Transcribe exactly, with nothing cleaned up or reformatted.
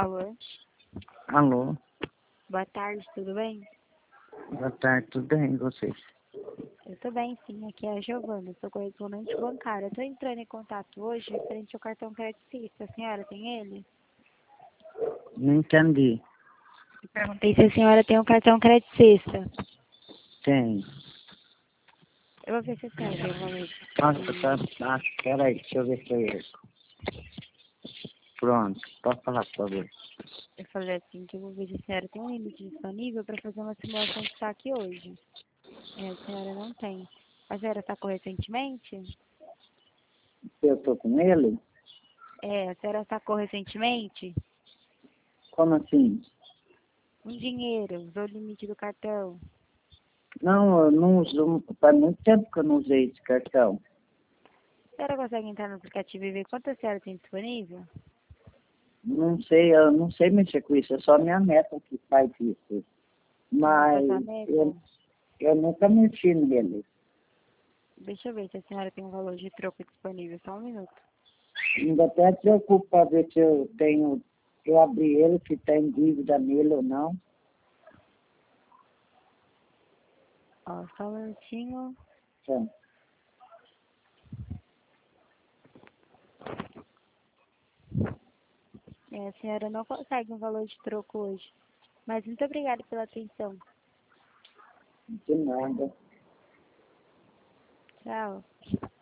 Alô? Alô? Boa tarde, tudo bem? Boa tarde, tudo bem, e vocês? Eu tô bem, sim. Aqui é a Giovana, sou correspondente bancária. Eu tô entrando em contato hoje referente ao cartão creditista. A senhora tem ele? Não entendi. Eu perguntei se a senhora tem um cartão creditista. Tem. Eu vou ver se a senhora tem o valor. Nossa, tá, tá, peraí, deixa eu ver se eu erro. Pronto, pode falar, por favor. Eu falei assim que eu vou ver se a senhora tem um limite disponível para fazer uma simulação de saque hoje. É, a senhora não tem. A senhora sacou recentemente? Eu tô com ele? É, a senhora sacou recentemente? Como assim? Um dinheiro, usou o limite do cartão. Não, eu não uso, faz muito tempo que eu não usei esse cartão. A senhora consegue entrar no aplicativo e ver quanto a senhora tem disponível? Não sei, eu não sei mexer com isso, é só minha neta que faz isso. Ah, Mas sua meta? eu, eu nunca mexi nele. Deixa eu ver se a senhora tem um valor de troco disponível. Só um minuto. Ainda até me preocupo para ver se eu tenho, eu abri ele, se tem dívida nele ou não. Ó, só um minutinho. Então, É, a senhora não consegue um valor de troco hoje. Mas muito obrigada pela atenção. de nada. Tchau.